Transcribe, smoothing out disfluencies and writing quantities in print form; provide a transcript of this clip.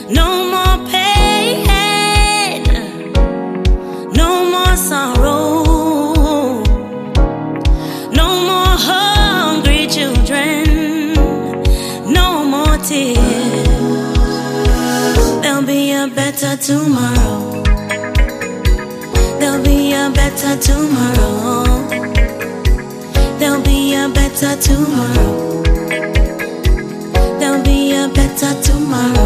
No more pain, no more sorrow, no more hungry children, no more tears. There'll be a better tomorrow. There'll be a better tomorrow. There'll be a better tomorrow. There'll be a better tomorrow.